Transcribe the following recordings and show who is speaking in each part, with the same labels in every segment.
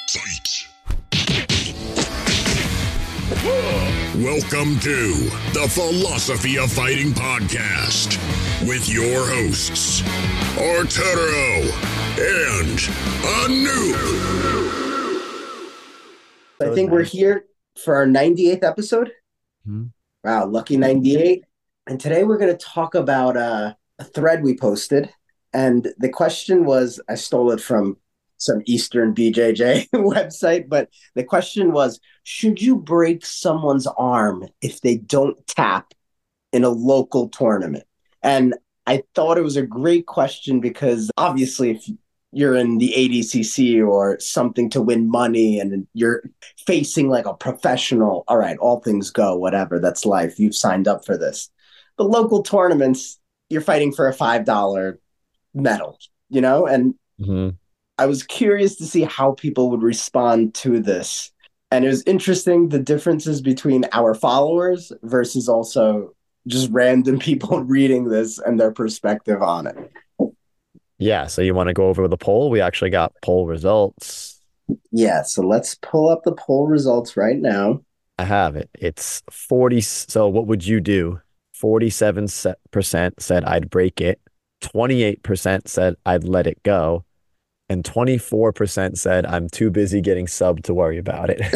Speaker 1: Fight! Welcome to the Philosophy of Fighting podcast with your hosts, Arturo and Anu.
Speaker 2: I think we're here for our 98th episode.
Speaker 3: Mm-hmm.
Speaker 2: Wow, lucky 98. And today we're going to talk about a thread we posted. And the question was, I stole it from some Eastern BJJ website, but the question was, should you break someone's arm if they don't tap in a local tournament? And I thought it was a great question because obviously if you're in the ADCC or something to win money and you're facing like a professional, all right, all things go, whatever, that's life. You've signed up for this. The local tournaments, you're fighting for a $5 medal, you know? And I was curious to see how people would respond to this. And it was interesting, the differences between our followers versus also just random people reading this and their perspective on it.
Speaker 3: Yeah, so you want to go over the poll? We actually got poll results.
Speaker 2: Yeah, so let's pull up the poll results right now.
Speaker 3: I have it. It's 40. So what would you do? 47% said I'd break it. 28% said I'd let it go. And 24% said I'm too busy getting subbed to worry about it.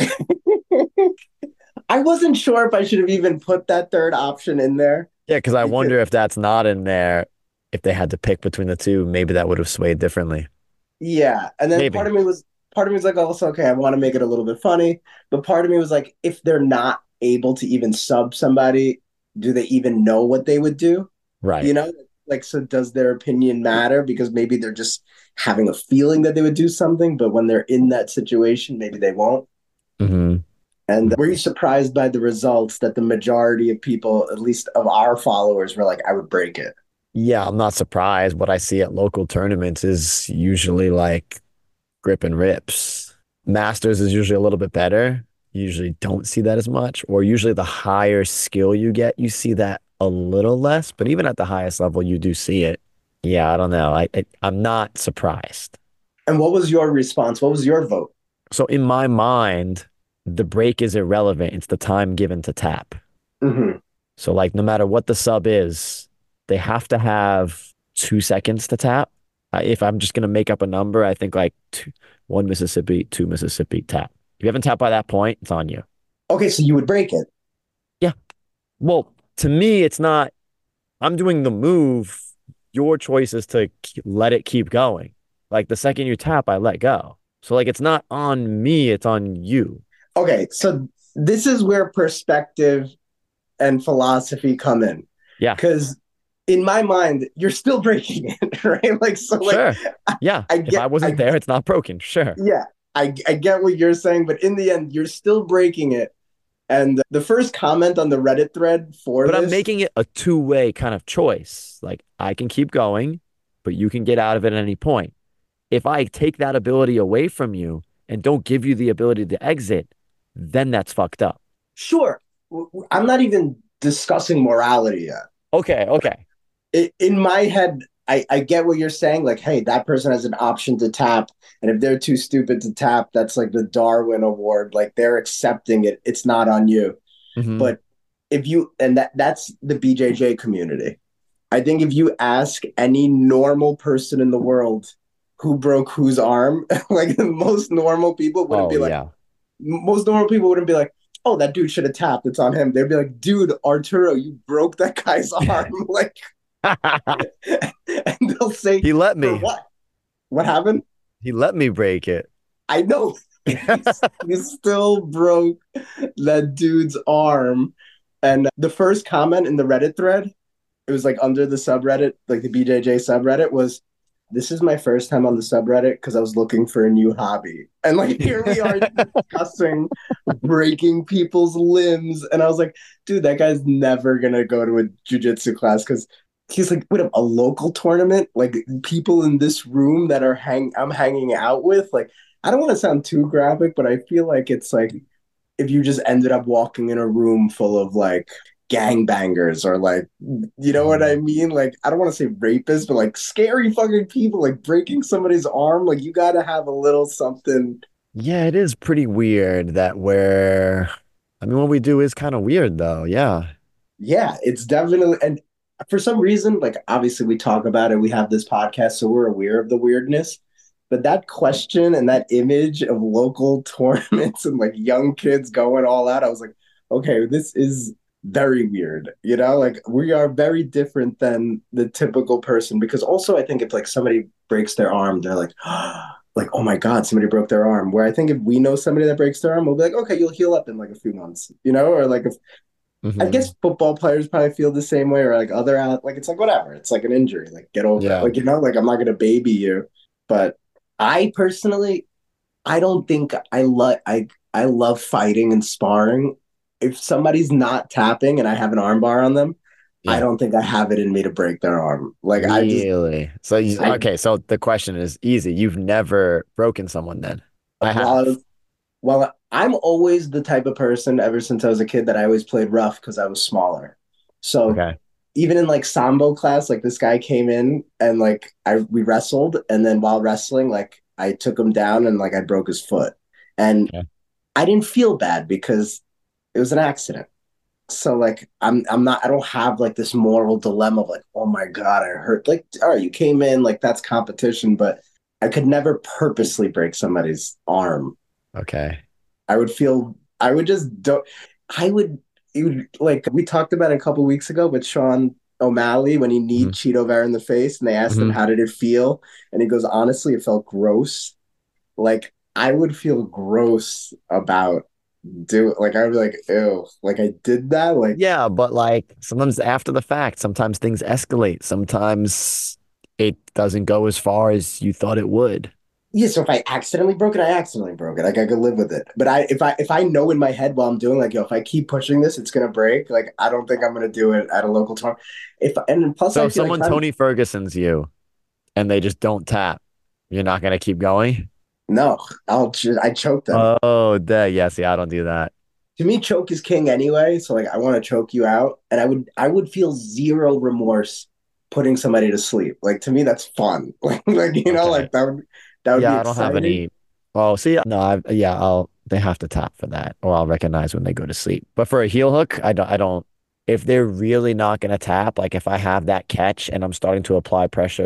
Speaker 2: I wasn't sure if I should have even put that third option in there.
Speaker 3: Yeah, because I wonder if that's not in there, if they had to pick between the two, maybe that would have swayed differently.
Speaker 2: Yeah, and then
Speaker 3: Maybe.
Speaker 2: part of me was like, also, okay, I want to make it a little bit funny, but part of me was like, if they're not able to even sub somebody, do they even know what they would do?
Speaker 3: Right.
Speaker 2: You know, like, so does their opinion matter? Because maybe they're just having a feeling that they would do something, but when they're in that situation, maybe they won't.
Speaker 3: Mm-hmm.
Speaker 2: And were you surprised by the results that the majority of people, at least of our followers, were like, I would break it?
Speaker 3: Yeah, I'm not surprised. What I see at local tournaments is usually like grip and rips. Masters is usually a little bit better. You usually don't see that as much, or usually the higher skill you get, you see that a little less, but even at the highest level, you do see it. Yeah, I don't know. I'm not surprised.
Speaker 2: And what was your response? What was your vote?
Speaker 3: So in my mind, the break is irrelevant. It's the time given to tap.
Speaker 2: Mm-hmm.
Speaker 3: So like no matter what the sub is, they have to have 2 seconds to tap. If I'm just going to make up a number, I think like 1 Mississippi, 2 Mississippi, tap. If you haven't tapped by that point, it's on you.
Speaker 2: Okay, so you would break it.
Speaker 3: Yeah. Well, to me, it's not, I'm doing the move. Your choice is to let it keep going. Like the second you tap, I let go. So like it's not on me, it's on you.
Speaker 2: Okay, so this is where perspective and philosophy come in.
Speaker 3: Yeah.
Speaker 2: Because in my mind, you're still breaking it, right? Like, so like,
Speaker 3: sure. Yeah. If I wasn't there, it's not broken. Sure.
Speaker 2: Yeah. I get what you're saying, but in the end, you're still breaking it. And the first comment on the Reddit thread for
Speaker 3: But
Speaker 2: this,
Speaker 3: I'm making it a two-way kind of choice. Like I can keep going, but you can get out of it at any point. If I take that ability away from you and don't give you the ability to exit, then that's fucked up.
Speaker 2: Sure. I'm not even discussing morality yet.
Speaker 3: Okay.
Speaker 2: In my head, I get what you're saying. Like, hey, that person has an option to tap. And if they're too stupid to tap, that's like the Darwin Award. Like they're accepting it. It's not on you.
Speaker 3: Mm-hmm.
Speaker 2: But if you, and that's the BJJ community. I think if you ask any normal person in the world who broke whose arm, like most normal people wouldn't be like, most normal people wouldn't be like, oh, that dude should have tapped. It's on him. They'd be like, dude, Arturo, you broke that guy's arm. Like, and they'll say,
Speaker 3: he let me.
Speaker 2: What happened?
Speaker 3: He let me break it.
Speaker 2: I know. He still broke that dude's arm. And the first comment in the Reddit thread, it was like under the subreddit, like the BJJ subreddit, was, this is my first time on the subreddit because I was looking for a new hobby. And like here we are discussing breaking people's limbs. And I was like, dude, that guy's never going to go to a jiu-jitsu class because he's like, wait, a local tournament? Like people in this room that are I'm hanging out with? Like, I don't want to sound too graphic, but I feel like it's like if you just ended up walking in a room full of like gangbangers or like, you know what I mean? Like, I don't want to say rapists, but like scary fucking people, like breaking somebody's arm. Like, you got to have a little something
Speaker 3: Yeah, it is pretty weird that I mean, what we do is kind of weird though. Yeah.
Speaker 2: Yeah, it's definitely, and for some reason, like obviously we talk about it, we have this podcast, so we're aware of the weirdness. But that question and that image of local tournaments and like young kids going all out, I was like, okay, this is very weird. You know, like we are very different than the typical person because also I think if like somebody breaks their arm, they're like, oh my God, somebody broke their arm. Where I think if we know somebody that breaks their arm, we'll be like, okay, you'll heal up in like a few months, you know, or like if I
Speaker 3: Hmm.
Speaker 2: guess football players probably feel the same way, or like other like it's like whatever. It's like an injury. Like get over it.
Speaker 3: Yeah.
Speaker 2: Like you know, like I'm not gonna baby you. But I personally, I don't think I love fighting and sparring. If somebody's not tapping and I have an arm bar on them, I
Speaker 3: Yeah.
Speaker 2: don't think I have it in me to break their arm. Like
Speaker 3: Really? So
Speaker 2: I
Speaker 3: okay, so the question is easy. You've never broken someone then. I
Speaker 2: while I
Speaker 3: have.
Speaker 2: was Well, I'm always the type of person ever since I was a kid that I always played rough because I was smaller. So
Speaker 3: Okay.
Speaker 2: even in like sambo class, like this guy came in and like I we wrestled, and then while wrestling, like I took him down and like I broke his foot, and
Speaker 3: Okay.
Speaker 2: I didn't feel bad because it was an accident. So like I'm not I don't have like this moral dilemma of like oh my god I hurt like all right you came in like that's competition, but I could never purposely break somebody's arm.
Speaker 3: Okay.
Speaker 2: I would just don't, I would, it would, like we talked about it a couple weeks ago with Sean O'Malley when he kneed
Speaker 3: Hmm.
Speaker 2: Cheeto Vera in the face and they asked him,
Speaker 3: Hmm.
Speaker 2: how did it feel? And he goes, honestly, it felt gross. Like, I would feel gross about like, I would be like, ew, like I did that. Like,
Speaker 3: Yeah, but like sometimes after the fact, sometimes things escalate. Sometimes it doesn't go as far as you thought it would.
Speaker 2: yeah, so if I accidentally broke it, I accidentally broke it. Like I could live with it. But if I know in my head while I'm doing like, yo, if I keep pushing this, it's gonna break. Like I don't think I'm gonna do it at a local tournament. If and plus
Speaker 3: So
Speaker 2: I
Speaker 3: if
Speaker 2: feel like
Speaker 3: someone Tony Ferguson's you and they just don't tap, you're not gonna keep going?
Speaker 2: no, I choke them.
Speaker 3: Oh, yeah, see, I don't do that.
Speaker 2: To me, choke is king anyway. So like I want to choke you out, and I would feel zero remorse putting somebody to sleep. Like to me, that's fun. Like you know,
Speaker 3: Okay.
Speaker 2: like that would be
Speaker 3: Yeah, I don't have
Speaker 2: exciting.
Speaker 3: any. Oh, see, no, yeah, they have to tap for that, or I'll recognize when they go to sleep. But for a heel hook, I don't, if they're really not gonna tap, like if I have that catch and I'm starting to apply pressure,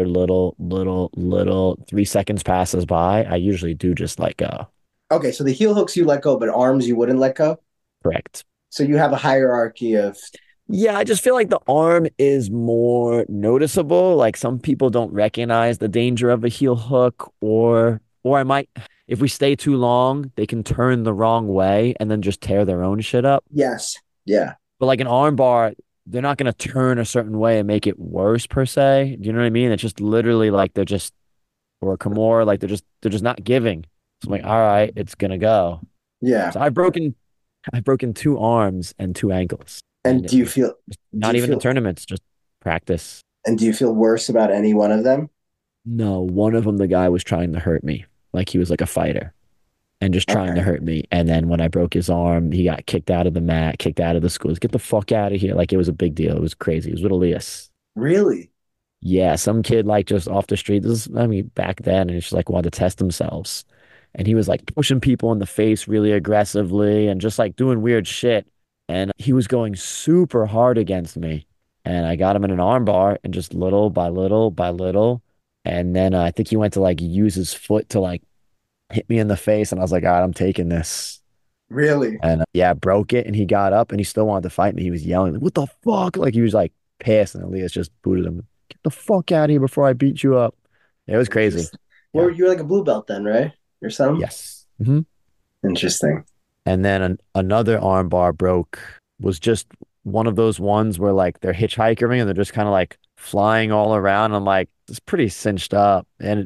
Speaker 3: little, 3 seconds passes by, I usually do just let go.
Speaker 2: Okay, so the heel hooks you let go, but arms you wouldn't let go.
Speaker 3: Correct.
Speaker 2: So you have a hierarchy of
Speaker 3: Yeah, I just feel like the arm is more noticeable. Like some people don't recognize the danger of a heel hook, or I might, if we stay too long, they can turn the wrong way and then just tear their own shit up.
Speaker 2: yes, yeah,
Speaker 3: But like an arm bar, they're not gonna turn a certain way and make it worse per se. Do you know what I mean? It's just literally like they're just, or a Kimura, like they're just not giving. So I'm like, all right, it's gonna go.
Speaker 2: yeah.
Speaker 3: So I've broken two arms and two ankles,
Speaker 2: And
Speaker 3: and it was
Speaker 2: do
Speaker 3: not
Speaker 2: you
Speaker 3: even in
Speaker 2: feel
Speaker 3: tournaments, just practice.
Speaker 2: and do you feel worse about any one of them?
Speaker 3: No, one of them, the guy was trying to hurt me, like he was like a fighter and just trying to
Speaker 2: Okay,
Speaker 3: hurt me. And then when I broke his arm, he got kicked out of the mat, kicked out of the schools. Get the fuck out of here! Like it was a big deal. It was crazy. It was with Elias.
Speaker 2: really?
Speaker 3: Yeah, some kid like just off the street. This is, I mean, back then, and it's just like wanted to test themselves. And he was like pushing people in the face really aggressively and just like doing weird shit. And he was going super hard against me. And I got him in an arm bar and just little by little by little. And then I think he went to like use his foot to like hit me in the face. And I was like, all right, I'm taking this.
Speaker 2: Really?
Speaker 3: And yeah, broke it. And he got up and he still wanted to fight me. He was yelling, like, what the fuck? Like he was like pissed. And Elias just booted him. Get the fuck out of here before I beat you up. It was crazy.
Speaker 2: Interesting.
Speaker 3: Yeah.
Speaker 2: Well, you're like a blue belt then, right? Or something?
Speaker 3: Yes. Hmm.
Speaker 2: Interesting.
Speaker 3: And then another arm bar broke, was just one of those ones where like they're hitchhiking and they're just kind of like flying all around. I'm like, it's pretty cinched up. And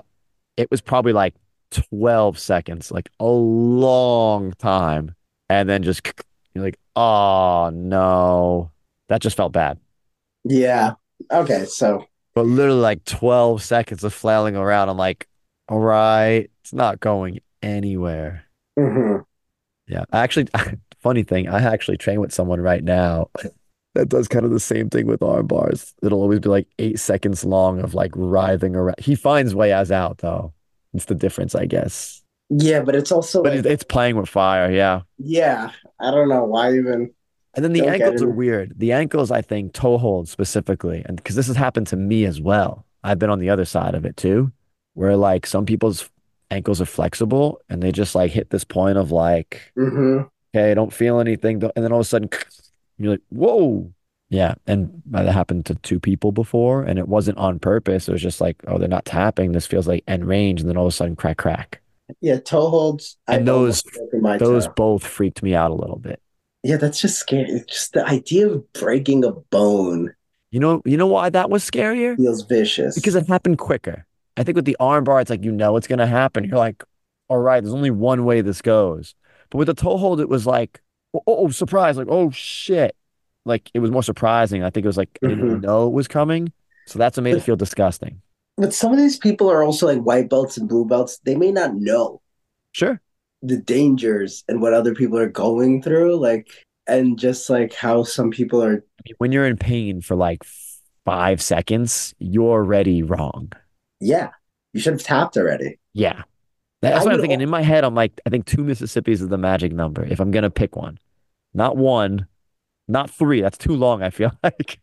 Speaker 3: it was probably like 12 seconds, like a long time. And then just, you're like, oh no. That just felt bad.
Speaker 2: Yeah. Okay. So,
Speaker 3: But literally like 12 seconds of flailing around. I'm like, all right, it's not going anywhere.
Speaker 2: mhm.
Speaker 3: Yeah. Actually, funny thing, I actually train with someone right now that does kind of the same thing with arm bars. It'll always be like 8 seconds long of like writhing around. He finds way as out though. It's the difference, I guess.
Speaker 2: Yeah, but it's also
Speaker 3: But
Speaker 2: like,
Speaker 3: it's playing with fire, yeah.
Speaker 2: yeah, I don't know why even
Speaker 3: And then the
Speaker 2: don't get
Speaker 3: ankles are
Speaker 2: it.
Speaker 3: weird. The ankles, I think, toe holds specifically, and because this has happened to me as well. I've been on the other side of it too, where like some people's ankles are flexible and they just like hit this point of like,
Speaker 2: Hmm.
Speaker 3: okay, I don't feel anything, and then all of a sudden you're like, whoa. Yeah, and that happened to two people before, and it wasn't on purpose. It was just like, oh, they're not tapping. This feels like end range, and then all of a sudden, crack, crack.
Speaker 2: Yeah, toe holds.
Speaker 3: And
Speaker 2: I've almost broken my
Speaker 3: those
Speaker 2: toe.
Speaker 3: both freaked me out a little bit.
Speaker 2: Yeah, that's just scary. It's just the idea of breaking a bone
Speaker 3: You know why that was scarier?
Speaker 2: feels vicious.
Speaker 3: Because it happened quicker. I think with the arm bar, it's like you know it's gonna happen. You're like, all right, there's only one way this goes. But with the toe hold, it was like, surprise, like, oh shit. Like it was more surprising. I think it was like I didn't
Speaker 2: Hmm.
Speaker 3: know it was coming. So that's what made it
Speaker 2: But
Speaker 3: feel disgusting.
Speaker 2: but some of these people are also like white belts and blue belts. They may not know
Speaker 3: Sure.
Speaker 2: the dangers and what other people are going through, like, and just like how some people are.
Speaker 3: I mean, when you're in pain for like 5 seconds, you're already wrong.
Speaker 2: Yeah, you should have tapped already.
Speaker 3: Yeah.
Speaker 2: And I
Speaker 3: That's what I'm
Speaker 2: would.
Speaker 3: thinking. In my head, I'm like, I think two Mississippis is the magic number if I'm gonna pick one. Not one, not three. That's too long, I feel like.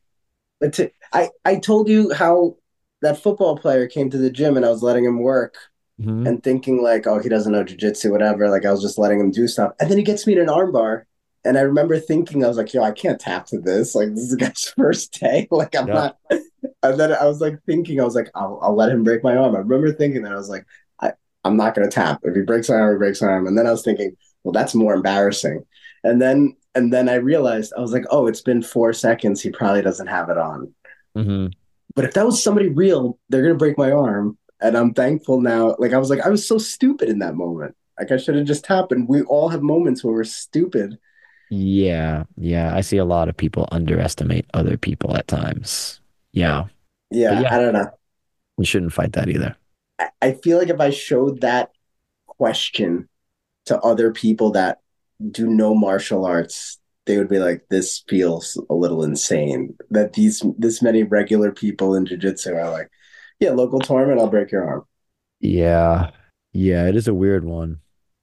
Speaker 2: I told you how that football player came to the gym and I was letting him work
Speaker 3: Hmm.
Speaker 2: and thinking like, oh, he doesn't know jujitsu, whatever. Like I was just letting him do stuff, and then he gets me in an armbar, and I remember thinking I was like, yo, I can't tap to this. Like this is the guy's first day. Like I'm
Speaker 3: Yeah.
Speaker 2: not. And then I was like thinking, I was like, I'll let him break my arm. I remember thinking that I was like, I'm not gonna tap. If he breaks my arm, he breaks my arm. And then I was thinking, well, that's more embarrassing. And then I realized I was like, oh, it's been 4 seconds. He probably doesn't have it on.
Speaker 3: Hmm.
Speaker 2: But if that was somebody real, they're gonna break my arm. And I'm thankful now. Like I was like, I was so stupid in that moment. Like I should have just tapped. And we all have moments where we're stupid.
Speaker 3: Yeah. Yeah. I see a lot of people underestimate other people at times. Yeah. But
Speaker 2: Yeah,
Speaker 3: yeah,
Speaker 2: I don't know.
Speaker 3: we shouldn't fight that either.
Speaker 2: I feel like if I showed that question to other people that do no martial arts, they would be like, "This feels a little insane." That this many regular people in jiu-jitsu are like, "Yeah, local tournament, I'll break your arm."
Speaker 3: Yeah. Yeah, it is a weird one.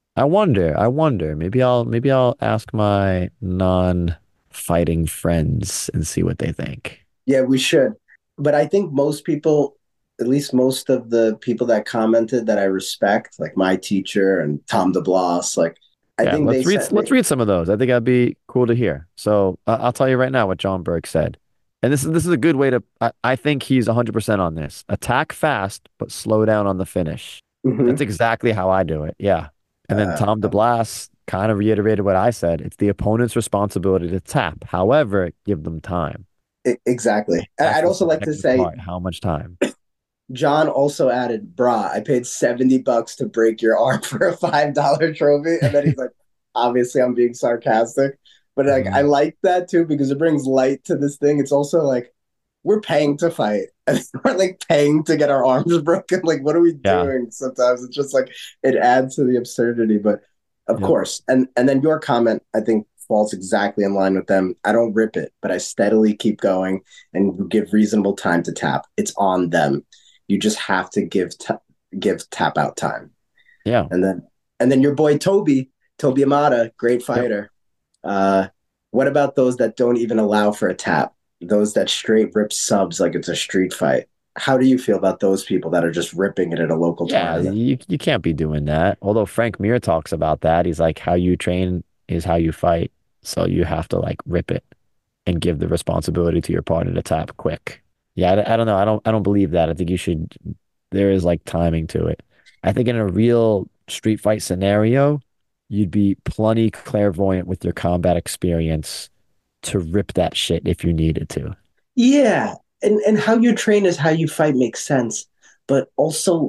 Speaker 3: I wonder. Maybe I'll ask my non-fighting friends and see what they think.
Speaker 2: Yeah, we should. But I think most people, at least most of the people that commented that I respect, like my teacher and Tom DeBlas, like I
Speaker 3: Yeah,
Speaker 2: think they sent
Speaker 3: let's
Speaker 2: me.
Speaker 3: read some of those. I think that'd be cool to hear. So I'll tell you right now what John Berg said. And this is a good way to I think he's 100% on this. Attack fast, but slow down on the finish. That's
Speaker 2: Mhm.
Speaker 3: exactly how I do it. Yeah. And then
Speaker 2: uh,
Speaker 3: Tom DeBlas kind of reiterated what I said. It's the opponent's responsibility to tap. However, give them time.
Speaker 2: exactly.
Speaker 3: That's
Speaker 2: I'd
Speaker 3: the
Speaker 2: also like to
Speaker 3: subjective
Speaker 2: say
Speaker 3: part. How much time?
Speaker 2: John also added, "Brah, I paid $70 to break your arm for a $5 trophy," and then he's like, "Obviously, I'm being sarcastic, but like I
Speaker 3: Mhm.
Speaker 2: like that too because it brings light to this thing. It's also like we're paying to fight, and we're like paying to get our arms broken. Like, what are we
Speaker 3: Yeah.
Speaker 2: doing? Sometimes it's just like it adds to the absurdity, but of
Speaker 3: Yep.
Speaker 2: course, and then your comment, I think." Falls exactly in line with them. I don't rip it, but I steadily keep going and give reasonable time to tap. It's on them. You just have to give tap out time.
Speaker 3: Yeah.
Speaker 2: And then your boy Toby Amata, great
Speaker 3: Yep.
Speaker 2: fighter. Uh, what about those that don't even allow for a tap? Those that straight rip subs like it's a street fight. How do you feel about those people that are just ripping it at a local
Speaker 3: Yeah,
Speaker 2: tournament?
Speaker 3: you can't be doing that. Although Frank Mir talks about that. He's like, how you train is how you fight. So you have to like rip it and give the responsibility to your partner to tap quick. Yeah, I don't know. I don't believe that. I think you should, there is like timing to it. I think in a real street fight scenario, you'd be plenty clairvoyant with your combat experience to rip that shit if you needed to.
Speaker 2: Yeah, and how you train is how you fight makes sense, but also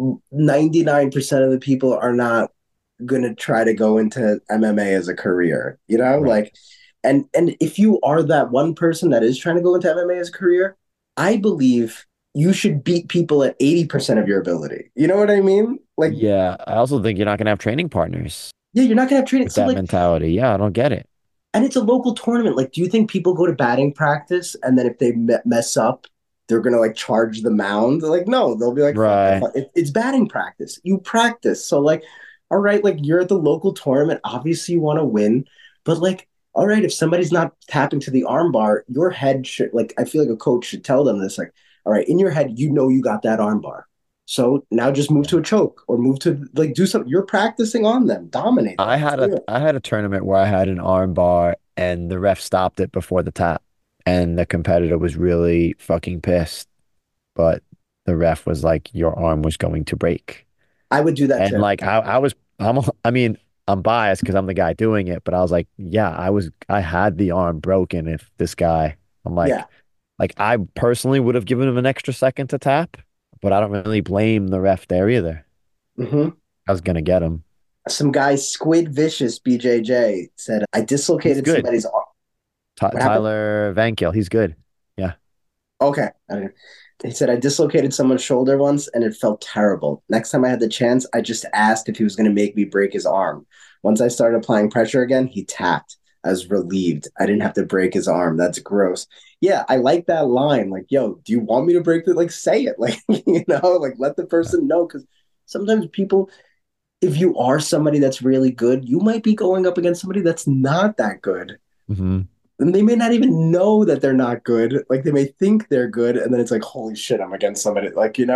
Speaker 2: 99% of the people are not going to try to go into MMA as a career,
Speaker 3: Right.
Speaker 2: like and if you are that one person that is trying to go into MMA as a career, I believe you should beat people at 80% of your ability. You know what I mean? Like,
Speaker 3: Yeah. I also think you're not gonna have training partners
Speaker 2: yeah, you're not going to have training.
Speaker 3: with
Speaker 2: So
Speaker 3: that
Speaker 2: like,
Speaker 3: mentality. Yeah, I don't get it.
Speaker 2: and it's a local tournament. Like, do you think people go to batting practice and then if they mess up, they're gonna like charge the mound? Like, no, they'll be like, "Fuck,
Speaker 3: Right.
Speaker 2: it's batting practice. You practice." So like, all right, like you're at the local tournament, obviously you want to win, but like, all right, if somebody's not tapping to the arm bar, your head should, like, I feel like a coach should tell them this, like, all right, in your head, you know you got that arm bar. So now just move
Speaker 3: Yeah.
Speaker 2: to a choke or move to like do something. You're practicing on them. Dominate them. Let's do it.
Speaker 3: I had a tournament where I had an arm bar and the ref stopped it before the tap, and the competitor was really fucking pissed. But the ref was like, "Your arm was going to break,"
Speaker 2: I would do that
Speaker 3: and
Speaker 2: too.
Speaker 3: like I mean, I'm biased because I'm the guy doing it, but I was like, "Yeah, I had the arm broken." If this guy, I'm
Speaker 2: Yeah.
Speaker 3: like I personally would have given him an extra second to tap, but I don't really blame the ref there either.
Speaker 2: Hmm.
Speaker 3: I was gonna get him.
Speaker 2: Some guy, Squid Vicious BJJ, said, I
Speaker 3: He's
Speaker 2: dislocated
Speaker 3: good.
Speaker 2: somebody's arm. What happened?
Speaker 3: Tyler Van Kiel, he's good. Yeah.
Speaker 2: Okay. I don't know. He said, I dislocated someone's shoulder once and it felt terrible. Next time I had the chance, I just asked if he was going to make me break his arm. Once I started applying pressure again, he tapped. I was relieved. I didn't have to break his arm. That's gross. Yeah, I like that line. Like, yo, do you want me to break it? Like, say it. Like, like let the person know. Because sometimes people, if you are somebody that's really good, you might be going up against somebody that's not that good.
Speaker 3: Hmm.
Speaker 2: And they may not even know that they're not good. Like they may think they're good, and then it's like, holy shit, I'm against somebody.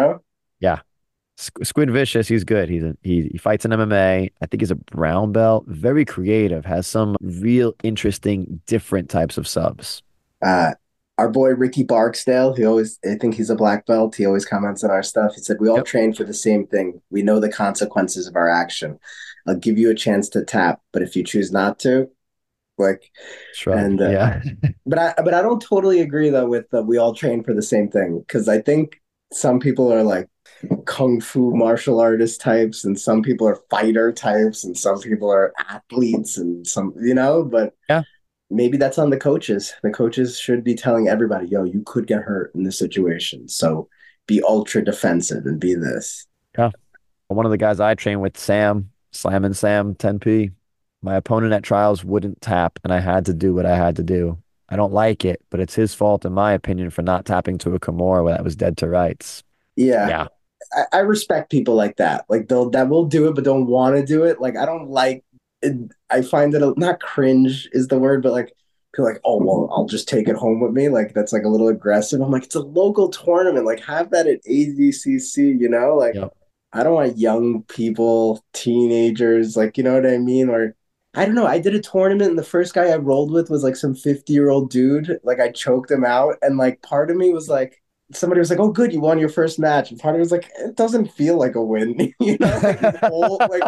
Speaker 3: Yeah. Squid Vicious, he's good. He fights in MMA. I think he's a brown belt. Very creative. Has some real interesting, different types of subs.
Speaker 2: uh, our boy Ricky Barksdale, I think he's a black belt. He always comments on our stuff. He said, we all
Speaker 3: Yep.
Speaker 2: train for the same thing. We know the consequences of our action. I'll give you a chance to tap, but if you choose not to, like,
Speaker 3: Shrug.
Speaker 2: and
Speaker 3: Yeah.
Speaker 2: but I don't totally agree though with the we all train for the same thing because I think some people are like kung fu martial artist types and some people are fighter types and some people are athletes and but
Speaker 3: Yeah.
Speaker 2: maybe that's on the coaches. The coaches should be telling everybody, yo, you could get hurt in this situation. So be ultra defensive and be this.
Speaker 3: Yeah. One of the guys I train with, Sam, Slam Sam 10P, my opponent at trials wouldn't tap, and I had to do what I had to do. I don't like it, but it's his fault, in my opinion, for not tapping to a Kimura when that was dead to rights.
Speaker 2: Yeah.
Speaker 3: Yeah.
Speaker 2: I respect people like that. Like that will do it, but don't want to do it. Like I don't like it. I find it not cringe is the word, but like feel like, oh well, I'll just take it home with me. Like that's like a little aggressive. I'm like, it's a local tournament. Like have that at ADCC, Like
Speaker 3: Yep.
Speaker 2: I don't want young people, teenagers, like you know what I mean? Or I don't know. I did a tournament and the first guy I rolled with was like some 50-year-old dude. Like I choked him out, and like part of me was like somebody was like, "Oh, good, you won your first match." And part of me was like, "It doesn't feel like a win," Like his whole like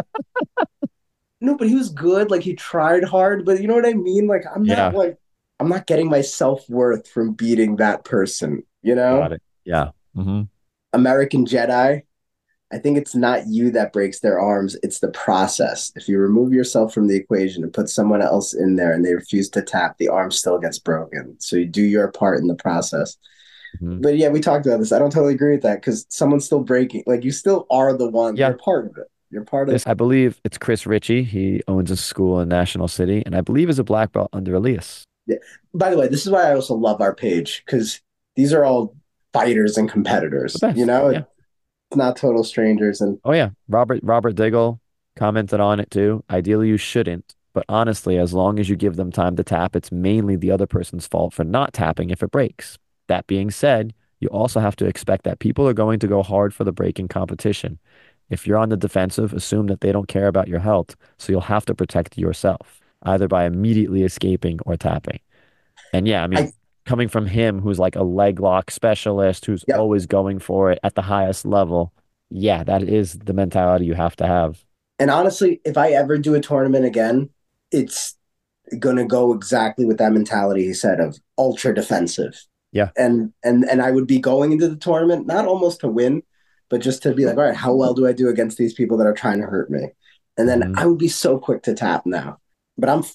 Speaker 2: no, but he was good. Like he tried hard, but you know what I mean. Like
Speaker 3: Yeah.
Speaker 2: I'm not getting my self worth from beating that person.
Speaker 3: Got it. Yeah. Hmm.
Speaker 2: American Jedi. I think it's not you that breaks their arms; it's the process. If you remove yourself from the equation and put someone else in there, and they refuse to tap, the arm still gets broken. So you do your part in the process.
Speaker 3: Hmm.
Speaker 2: But yeah, we talked about this. I don't totally agree with that because someone's still breaking. Like you still are the one.
Speaker 3: Yeah.
Speaker 2: You're part of it. You're part of.
Speaker 3: I believe it's Chris Ritchie. He owns a school in National City, and I believe is a black belt under Elias.
Speaker 2: Yeah. By the way, this is why I also love our page because these are all fighters and
Speaker 3: The
Speaker 2: competitors.
Speaker 3: best. Yeah.
Speaker 2: It's not total strangers. And
Speaker 3: Oh yeah. Robert Diggle commented on it too. Ideally, you shouldn't, but honestly, as long as you give them time to tap, it's mainly the other person's fault for not tapping if it breaks. That being said, you also have to expect that people are going to go hard for the breaking competition. If you're on the defensive, assume that they don't care about your health, so you'll have to protect yourself, either by immediately escaping or tapping. And yeah, I mean,
Speaker 2: I,
Speaker 3: coming from him, who's like a leg lock specialist, who's
Speaker 2: yep.
Speaker 3: always going for it at the highest level, yeah, that is the mentality you have to have.
Speaker 2: And honestly, if I ever do a tournament again, it's gonna go exactly with that mentality he said of ultra defensive.
Speaker 3: Yeah.
Speaker 2: And I would be going into the tournament not almost to win, but just to be like, all right, how well do I do against these people that are trying to hurt me? And then
Speaker 3: Mhm.
Speaker 2: I would be so quick to tap now. But I'm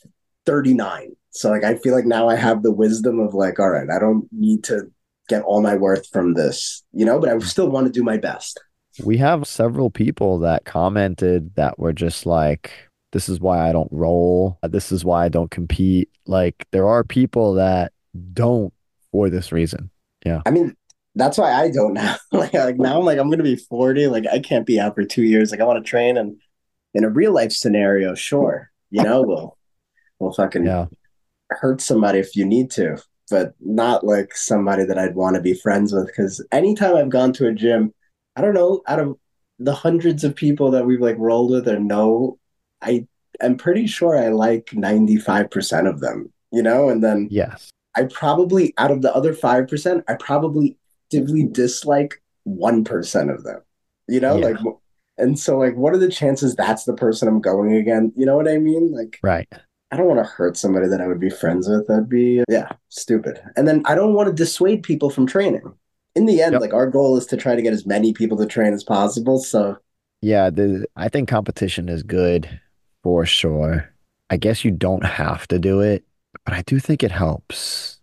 Speaker 2: 39. So like I feel like now I have the wisdom of like, all right, I don't need to get all my worth from this, but I still want to do my best.
Speaker 3: We have several people that commented that were just like, this is why I don't roll. This is why I don't compete. Like, there are people that don't for this reason. Yeah.
Speaker 2: I mean, that's why I don't now. Like now I'm like, I'm gonna be 40. Like I can't be out for 2 years. Like I want to train and In a real life scenario, sure, we'll fucking
Speaker 3: Yeah.
Speaker 2: hurt somebody if you need to, but not like somebody that I'd want to be friends with. Because anytime I've gone to a gym, I don't know, out of the hundreds of people that we've like rolled with or know, I am pretty sure I like 95% of them, and then
Speaker 3: Yes.
Speaker 2: I probably, out of the other 5%, I probably actively dislike 1% of them,
Speaker 3: Yeah.
Speaker 2: like, and so like, what are the chances that's the person I'm going again? You know what I mean? Like,
Speaker 3: Right.
Speaker 2: I don't want to hurt somebody that I would be friends with. That'd be, yeah, stupid. And then I don't want to dissuade people from training. In the end,
Speaker 3: Yep.
Speaker 2: like our goal is to try to get as many people to train as possible. So
Speaker 3: Yeah. I think competition is good for sure. I guess you don't have to do it, but I do think it helps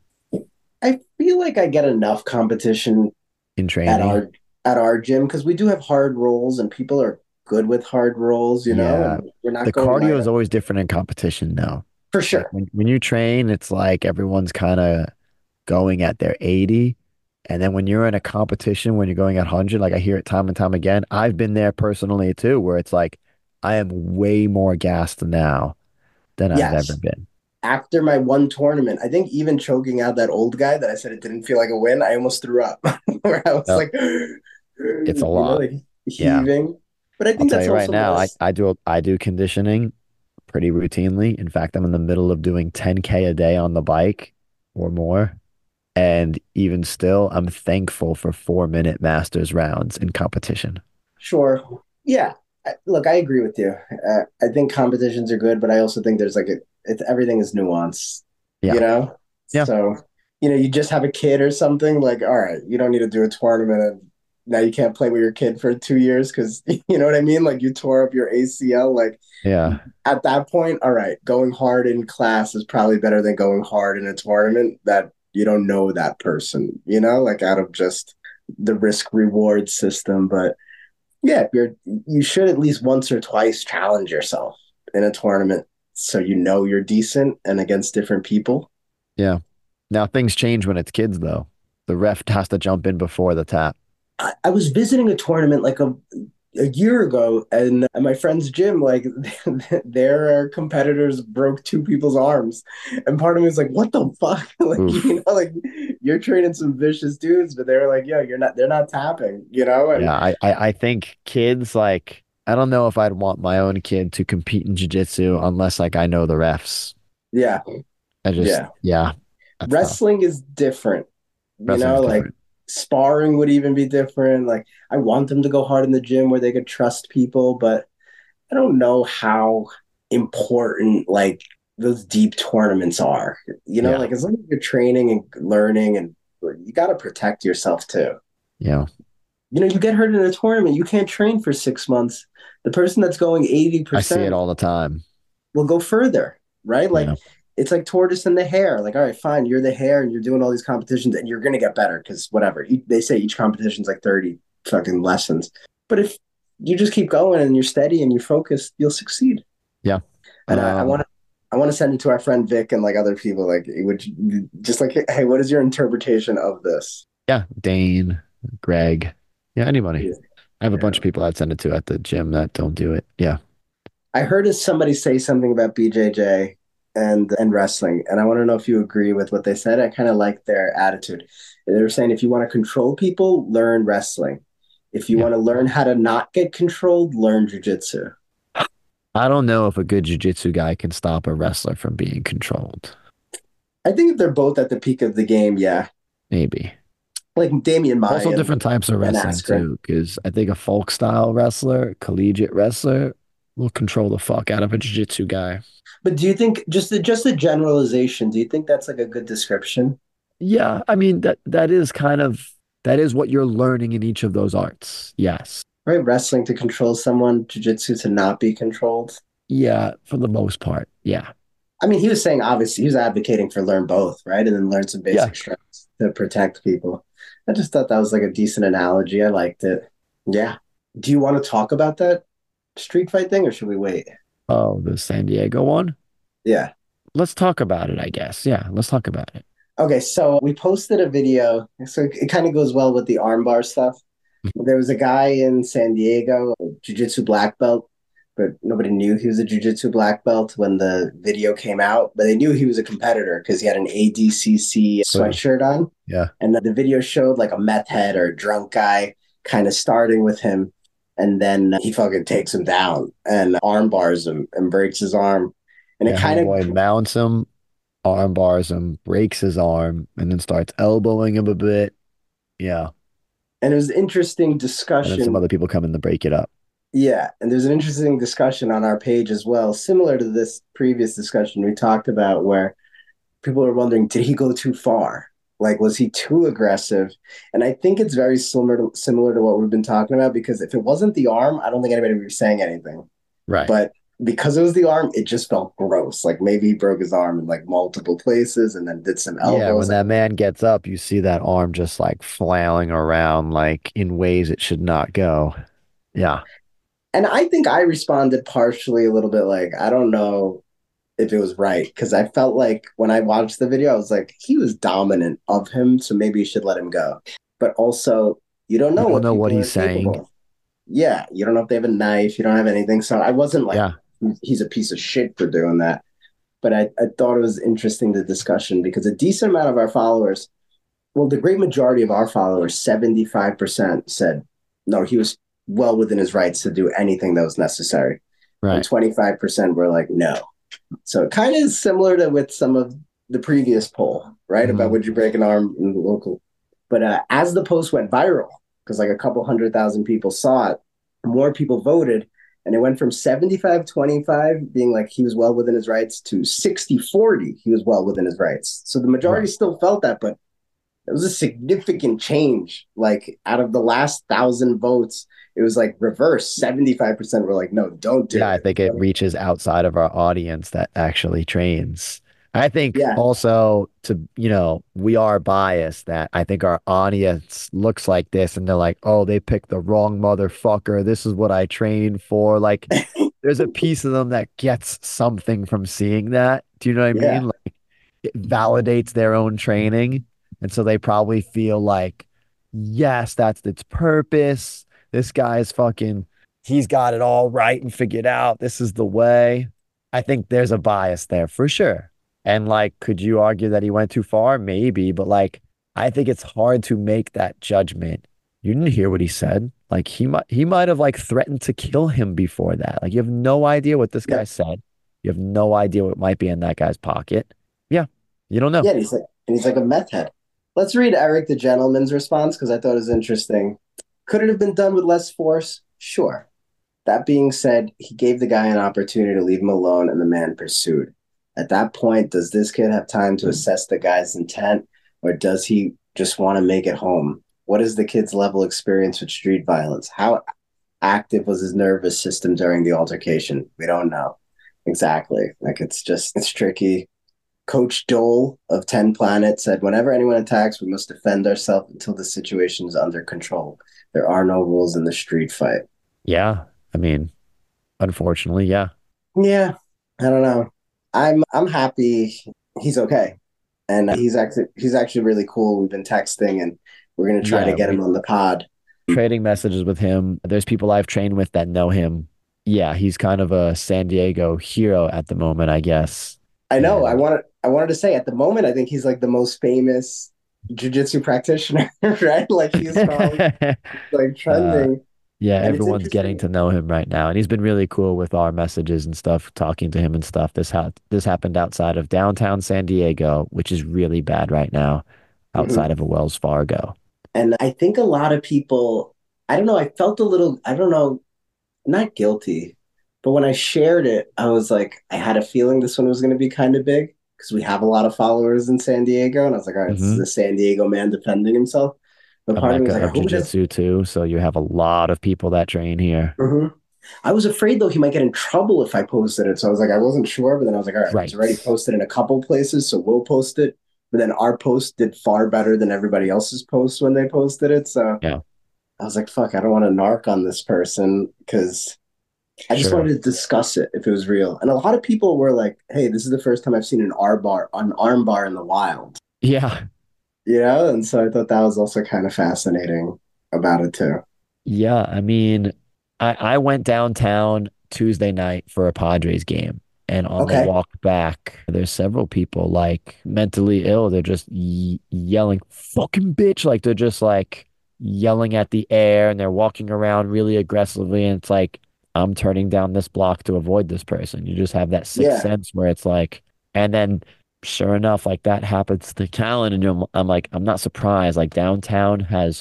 Speaker 2: I feel like I get enough competition
Speaker 3: in
Speaker 2: at
Speaker 3: training.
Speaker 2: our gym because we do have hard roles and people are good with hard roles,
Speaker 3: Yeah.
Speaker 2: and we're not
Speaker 3: The
Speaker 2: going
Speaker 3: cardio
Speaker 2: light
Speaker 3: is
Speaker 2: on
Speaker 3: always different in competition now.
Speaker 2: for
Speaker 3: Like
Speaker 2: sure.
Speaker 3: when you train, it's like everyone's kind of going at their 80. And then when you're in a competition, when you're going at 100, like I hear it time and time again, I've been there personally too, where it's like I am way more gassed now than I've ever
Speaker 2: Yes.
Speaker 3: been.
Speaker 2: After my one tournament, I think even choking out that old guy that I said it didn't feel like a win, I almost threw up. Where I was
Speaker 3: Yep.
Speaker 2: like,
Speaker 3: It's a lot.
Speaker 2: like
Speaker 3: Yeah.
Speaker 2: heaving. But I
Speaker 3: I'll
Speaker 2: think
Speaker 3: tell
Speaker 2: that's
Speaker 3: you right
Speaker 2: also
Speaker 3: now,
Speaker 2: less.
Speaker 3: I do conditioning pretty routinely. In fact, I'm in the middle of doing 10K a day on the bike or more. And even still, I'm thankful for 4 minute masters rounds in competition.
Speaker 2: Sure. Yeah. Look, I agree with you. I think competitions are good, but I also think there's like it's everything is nuance, you
Speaker 3: Yeah.
Speaker 2: know?
Speaker 3: Yeah.
Speaker 2: So, you just have a kid or something, like, all right, you don't need to do a tournament and now you can't play with your kid for 2 years because you know what I mean? Like you tore up your ACL. Like
Speaker 3: Yeah.
Speaker 2: at that point, all right, going hard in class is probably better than going hard in a tournament that you don't know that person, like out of just the risk reward system. But yeah, you should at least once or twice challenge yourself in a tournament so you're decent and against different people.
Speaker 3: Yeah. Now things change when it's kids, though. The ref has to jump in before the tap.
Speaker 2: I was visiting a tournament like a year ago, and at my friend's gym, like their competitors broke two people's arms, and part of me was like, "What the fuck?" Like
Speaker 3: Oof.
Speaker 2: like you're training some vicious dudes, but they were like, "Yo, you're not. They're not tapping," and
Speaker 3: Yeah. I think kids like, I don't know if I'd want my own kid to compete in jiu-jitsu unless like I know the refs.
Speaker 2: yeah,
Speaker 3: I just,
Speaker 2: yeah.
Speaker 3: yeah, that's tough.
Speaker 2: Wrestling is different,
Speaker 3: Wrestling's
Speaker 2: like
Speaker 3: different.
Speaker 2: sparring would even be different. Like I want them to go hard in the gym where they could trust people, but I don't know how important like those deep tournaments are.
Speaker 3: Yeah.
Speaker 2: Like as long as you're training and learning, and you got to protect yourself too.
Speaker 3: Yeah.
Speaker 2: You get hurt in a tournament, you can't train for 6 months. The person that's going eighty
Speaker 3: I see it
Speaker 2: percent
Speaker 3: all the time.
Speaker 2: will go further, right? Like
Speaker 3: Yeah.
Speaker 2: it's like tortoise and the hare. Like, all right, fine, you're the hare and you're doing all these competitions and you're gonna get better because whatever. They say each competition's like 30 fucking lessons. But if you just keep going and you're steady and you focus, you'll succeed.
Speaker 3: Yeah.
Speaker 2: And I
Speaker 3: Um,
Speaker 2: want to send it to our friend Vic and like other people. Like, would just like, hey, what is your interpretation of this?
Speaker 3: yeah. Dane, Greg. Yeah, anybody.
Speaker 2: Yeah.
Speaker 3: I have a bunch
Speaker 2: Yeah.
Speaker 3: of people I'd send it to at the gym that don't do it. Yeah.
Speaker 2: I heard somebody say something about BJJ and wrestling, and I want to know if you agree with what they said. I kind of like their attitude. They were saying if you want to control people, learn wrestling. If you
Speaker 3: Yeah.
Speaker 2: want to learn how to not get controlled, learn jujitsu.
Speaker 3: I don't know if a good jiu-jitsu guy can stop a wrestler from being controlled.
Speaker 2: I think if they're both at the peak of the game, yeah,
Speaker 3: Maybe.
Speaker 2: like Damian
Speaker 3: Also
Speaker 2: Maya
Speaker 3: different types of
Speaker 2: and
Speaker 3: wrestling
Speaker 2: Askren.
Speaker 3: too, because I think a folk style wrestler, collegiate wrestler, will control the fuck out of a jiu-jitsu guy.
Speaker 2: But do you think just a generalization? Do you think that's like a good description?
Speaker 3: Yeah, I mean that is kind of that is what you're learning in each of those arts. Yes.
Speaker 2: Right, wrestling to control someone, jujitsu to not be controlled.
Speaker 3: Yeah, for the most part. Yeah.
Speaker 2: I mean, he was saying obviously he was advocating for learn both, right? And then learn some
Speaker 3: Yeah.
Speaker 2: basic strengths to protect people. I just thought that was like a decent analogy. I liked it. Yeah. Do you want to talk about that street fight thing or should we wait?
Speaker 3: Oh, the San Diego one?
Speaker 2: Yeah.
Speaker 3: Let's talk about it, I guess. Yeah, let's talk about it.
Speaker 2: Okay, so we posted a video. So it kind of goes well with the armbar stuff. There was a guy in San Diego, jiu-jitsu black belt, but nobody knew he was a jiu-jitsu black belt when the video came out. But they knew he was a competitor because he had an ADCC
Speaker 3: Hoodie.
Speaker 2: sweatshirt on.
Speaker 3: Yeah.
Speaker 2: And the video showed like a meth head or a drunk guy kind of starting with him. And then he fucking takes him down and arm bars him and breaks his arm. And it
Speaker 3: Yeah,
Speaker 2: kind
Speaker 3: homeboy
Speaker 2: of,
Speaker 3: mounts him, arm bars him, breaks his arm, and then starts elbowing him a bit. Yeah.
Speaker 2: and it was an interesting
Speaker 3: And then some
Speaker 2: discussion.
Speaker 3: other people come in to break it up.
Speaker 2: Yeah. And there's an interesting discussion on our page as well, similar to this previous discussion we talked about, where people are wondering, did he go too far? Like, was he too aggressive? And I think it's very similar to what we've been talking about, because if it wasn't the arm, I don't think anybody would be saying anything.
Speaker 3: Right.
Speaker 2: But because it was the arm, it just felt gross. Like maybe he broke his arm in like multiple places and then did some
Speaker 3: Yeah, when
Speaker 2: elbows.
Speaker 3: that man gets up, you see that arm just like flailing around like in ways it should not go. Yeah.
Speaker 2: And I think I responded partially a little bit like, I don't know if it was right, because I felt like when I watched the video, I was like, he was dominant of him, so maybe you should let him go. But also, you don't
Speaker 3: You
Speaker 2: know
Speaker 3: don't
Speaker 2: what
Speaker 3: know what
Speaker 2: people are
Speaker 3: he's
Speaker 2: capable
Speaker 3: saying.
Speaker 2: of. Yeah, you don't know if they have a knife, you don't have anything. So I wasn't like,
Speaker 3: Yeah.
Speaker 2: he's a piece of shit for doing that. But I thought it was interesting, the discussion, because a decent amount of our followers, well, the great majority of our followers, 75% said, no, he was well within his rights to do anything that was necessary. And
Speaker 3: Right.
Speaker 2: 25% were like, no. So it kind of is similar to with some of the previous poll, right? About
Speaker 3: Mhm.
Speaker 2: would you break an arm in the local. But as the post went viral, because like a couple 100,000 people saw it, more people voted. And it went from 75-25 being like he was well within his rights to 60-40, he was well within his rights. So the majority
Speaker 3: Right.
Speaker 2: still felt that, but it was a significant change. Like out of the last 1,000 votes, it was like reverse. 75% were like, no, don't do
Speaker 3: Yeah, I
Speaker 2: it.
Speaker 3: think it reaches outside of our audience that actually trains. I think
Speaker 2: Yeah.
Speaker 3: also to, we are biased that I think our audience looks like this and they're like, oh, they picked the wrong motherfucker. This is what I trained for. Like, there's a piece of them that gets something from seeing that. Do you know what I
Speaker 2: Yeah.
Speaker 3: mean? Like, it validates their own training. And so they probably feel like, yes, that's its purpose. This guy's fucking, he's got it all right and figured out. This is the way. I think there's a bias there for sure. And like, could you argue that he went too far? Maybe, but like, I think it's hard to make that judgment. You didn't hear what he said. Like he might have like threatened to kill him before that. Like you have no idea what this
Speaker 2: Yeah.
Speaker 3: guy said. You have no idea what might be in that guy's pocket. Yeah, you don't know.
Speaker 2: Yeah. And he's like a meth head. Let's read Eric the gentleman's response, because I thought it was interesting. Could it have been done with less force? Sure. That being said, he gave the guy an opportunity to leave him alone, and the man pursued. At that point, does this kid have time to assess the guy's intent, or does he just want to make it home? What is the kid's level of experience with street violence? How active was his nervous system during the altercation? We don't know exactly. Like it's tricky. Coach Dole of 10 Planet said, whenever anyone attacks, we must defend ourselves until the situation is under control. There are no rules in the street fight.
Speaker 3: Yeah, I mean, unfortunately, yeah.
Speaker 2: Yeah, I don't know. I'm happy he's okay. And he's actually really cool. We've been texting and we're gonna try to
Speaker 3: Yeah,
Speaker 2: get him on the pod.
Speaker 3: trading messages with him. There's people I've trained with that know him. Yeah, he's kind of a San Diego hero at the moment, I guess.
Speaker 2: I know. I
Speaker 3: And
Speaker 2: wanted I wanted to say at the moment I think he's like the most famous jiu-jitsu practitioner, right? Like he's probably like
Speaker 3: uh,
Speaker 2: trending.
Speaker 3: yeah,
Speaker 2: And it's
Speaker 3: everyone's getting
Speaker 2: interesting.
Speaker 3: to know him right now, and he's been really cool with our messages and stuff, talking to him and stuff. This happened outside of downtown San Diego, which is really bad right now,
Speaker 2: Mhm.
Speaker 3: outside of a Wells Fargo.
Speaker 2: And I think a lot of people, I don't know, I felt a little, I don't know, not guilty, but when I shared it, I was like, I had a feeling this one was going to be kind of big because we have a lot of followers in San Diego. And I was like, all right, this is
Speaker 3: Hmm.
Speaker 2: a San Diego man defending himself. But
Speaker 3: A
Speaker 2: part of me was
Speaker 3: mecca
Speaker 2: like, I
Speaker 3: of
Speaker 2: hope he does.
Speaker 3: jiu-jitsu too, so you have a lot of people that train here.
Speaker 2: Mhm. I was afraid though he might get in trouble if I posted it. So I was like, I wasn't sure. But then I was like, all right, it's already
Speaker 3: Right.
Speaker 2: posted in a couple places. So we'll post it. But then our post did far better than everybody else's post when they posted it. So
Speaker 3: Yeah,
Speaker 2: I was like, fuck, I don't want to narc on this person because I just wanted
Speaker 3: sure.
Speaker 2: to discuss it if it was real. And a lot of people were like, hey, this is the first time I've seen an arm bar in the wild.
Speaker 3: Yeah.
Speaker 2: And so I thought that was also kind of fascinating about it too.
Speaker 3: Yeah, I mean, I went downtown Tuesday night for a Padres game. And on the
Speaker 2: Okay.
Speaker 3: walk back, there's several people like mentally ill. They're just yelling, fucking bitch. Like they're just like yelling at the air and they're walking around really aggressively. And it's like, I'm turning down this block to avoid this person. You just have that sixth
Speaker 2: Yeah.
Speaker 3: sense where it's like, and then sure enough, like that happens to Callan. And I'm like, I'm not surprised. Like downtown has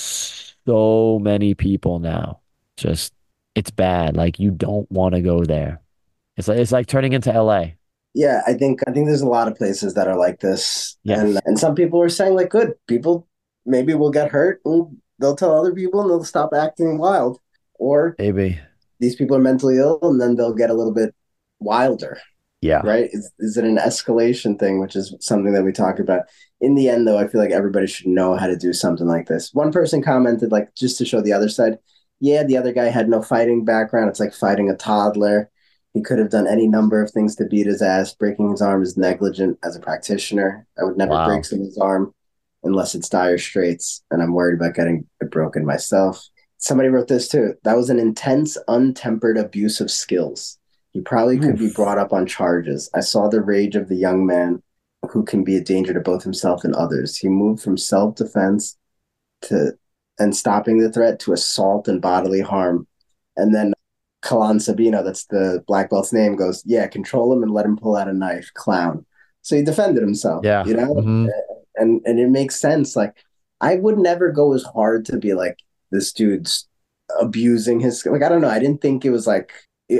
Speaker 3: so many people now. Just, it's bad. Like you don't want to go there. It's like turning into LA.
Speaker 2: Yeah, I think there's a lot of places that are like this, and
Speaker 3: Yes,
Speaker 2: some people are saying like, good people maybe will get hurt and they'll tell other people and they'll stop acting wild, or
Speaker 3: maybe.
Speaker 2: these people are mentally ill and then they'll get a little bit wilder,
Speaker 3: Yeah.
Speaker 2: right? Is it an escalation thing, which is something that we talked about? In the end, though, I feel like everybody should know how to do something like this. One person commented, like, just to show the other side, yeah, the other guy had no fighting background. It's like fighting a toddler. He could have done any number of things to beat his ass. Breaking his arm is negligent as a practitioner. I would never break
Speaker 3: Wow.
Speaker 2: someone's arm unless it's dire straits, and I'm worried about getting it broken myself. Somebody wrote this too. That was an intense, untempered abuse of skills. He probably could be
Speaker 3: Oof.
Speaker 2: brought up on charges. I saw the rage of the young man who can be a danger to both himself and others. He moved from self-defense to and stopping the threat to assault and bodily harm. And then Kalan Sabino, that's the black belt's name, goes, yeah, control him and let him pull out a knife, clown. So he defended himself,
Speaker 3: Yeah.
Speaker 2: you know? And it makes sense. Like, I would never go as hard to be like, this dude's abusing his, like, I don't know. I didn't think it was like,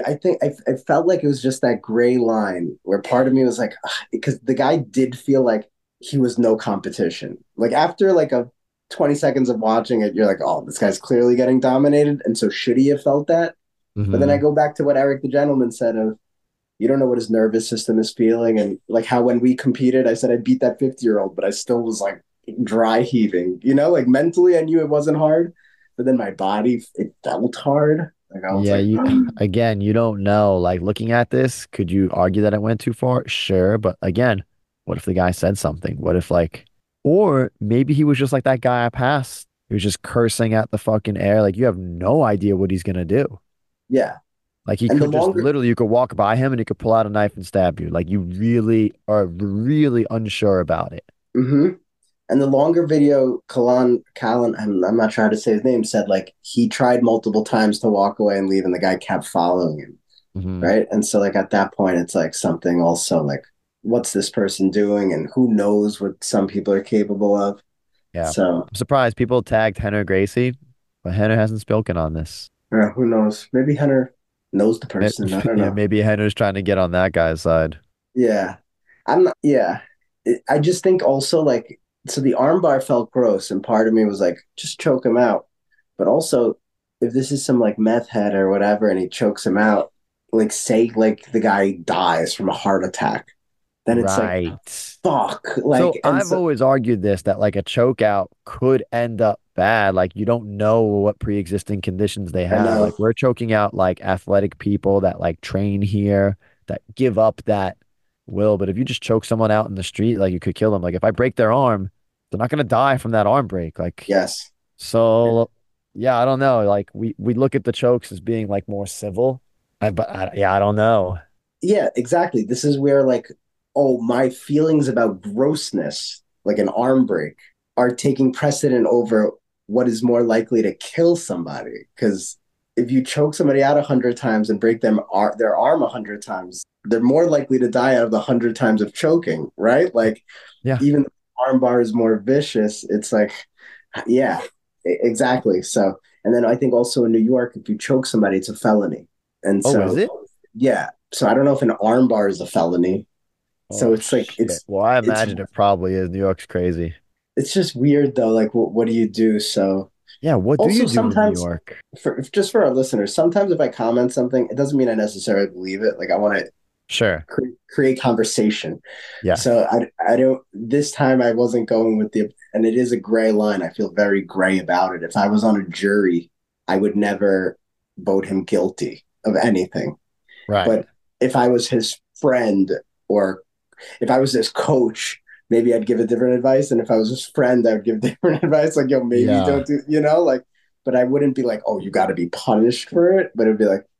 Speaker 2: I felt like it was just that gray line where part of me was like, ugh, because the guy did feel like he was no competition. Like after like a 20 seconds of watching it, you're like, oh, this guy's clearly getting dominated. And so should he have felt that? But then I
Speaker 3: Hmm.
Speaker 2: go back to what Eric the Gentleman said of, you don't know what his nervous system is feeling. And like how when we competed, I said I beat that 50-year-old, but I still was like dry heaving, like mentally I knew it wasn't hard, but then my body, it felt hard. Like I was
Speaker 3: Yeah,
Speaker 2: like,
Speaker 3: you again, you don't know. Like looking at this, could you argue that it went too far? Sure, but again, what if the guy said something? What if like, or maybe he was just like that guy I passed. He was just cursing at the fucking air. Like you have no idea what he's gonna do.
Speaker 2: yeah.
Speaker 3: Like he
Speaker 2: And the
Speaker 3: could just
Speaker 2: longer,
Speaker 3: literally, you could walk by him and he could pull out a knife and stab you. Like you really are really unsure about it.
Speaker 2: hmm and the longer video, Callan, I'm not trying to say his name, said like he tried multiple times to walk away and leave, and the guy kept following him.
Speaker 3: Hmm.
Speaker 2: Right. And so, like, at that point, it's like something also like, what's this person doing? And who knows what some people are capable of?
Speaker 3: Yeah.
Speaker 2: So,
Speaker 3: I'm surprised people tagged Henner Gracie, but Henner hasn't spoken on this.
Speaker 2: who knows? Maybe Hunter knows the person. I don't
Speaker 3: Yeah,
Speaker 2: know.
Speaker 3: maybe Henner's trying to get on that guy's side.
Speaker 2: Yeah. I'm not, yeah. I just think also, like, so the armbar felt gross, and part of me was like, just choke him out. But also, if this is some like meth head or whatever, and he chokes him out, like, say, like, the guy dies from a heart attack, then it's like,
Speaker 3: Right.
Speaker 2: fuck.
Speaker 3: So
Speaker 2: Like, and
Speaker 3: I've
Speaker 2: so,
Speaker 3: always argued this that like a choke out could end up bad. Like you don't know what pre-existing conditions they
Speaker 2: I
Speaker 3: have.
Speaker 2: know.
Speaker 3: Like we're choking out like athletic people that like train here that give up that will. But if you just choke someone out in the street, like you could kill them. Like if I break their arm, they're not gonna die from that arm break. Like
Speaker 2: Yes.
Speaker 3: so, yeah, I don't know. Like we look at the chokes as being like more civil. Yeah, I don't know.
Speaker 2: Yeah, exactly. This is where, like, oh, my feelings about grossness, like an arm break, are taking precedent over what is more likely to kill somebody. Because if you choke somebody out 100 times and break their arm 100 times, they're more likely to die out of the 100 times of choking, right? Like,
Speaker 3: Yeah.
Speaker 2: even the arm bar is more vicious. It's like, yeah, exactly. So, and then I think also in New York, if you choke somebody, it's a felony. And
Speaker 3: Oh, is
Speaker 2: so,
Speaker 3: it?
Speaker 2: yeah. So I don't know if an arm bar is a felony. So
Speaker 3: Oh
Speaker 2: it's like
Speaker 3: shit. Well, I
Speaker 2: it's
Speaker 3: imagine it probably is. New York's crazy.
Speaker 2: it's just weird though. Like, what do you do? So
Speaker 3: Yeah, what do
Speaker 2: also
Speaker 3: you do in New
Speaker 2: sometimes,
Speaker 3: York?
Speaker 2: just for our listeners, sometimes if I comment something, it doesn't mean I necessarily believe it. Like I want to
Speaker 3: Sure.
Speaker 2: create conversation. So
Speaker 3: Yes.
Speaker 2: I don't. This time I wasn't going with the, and it is a gray line. I feel very gray about it. If I was on a jury, I would never vote him guilty of anything.
Speaker 3: Right.
Speaker 2: But if I was his friend, or if I was his coach, maybe I'd give a different advice. And if I was his friend, I would give different advice. Like, yo, maybe
Speaker 3: Yeah.
Speaker 2: don't do, like, but I wouldn't be like, oh, you got to be punished for it. But it'd be like,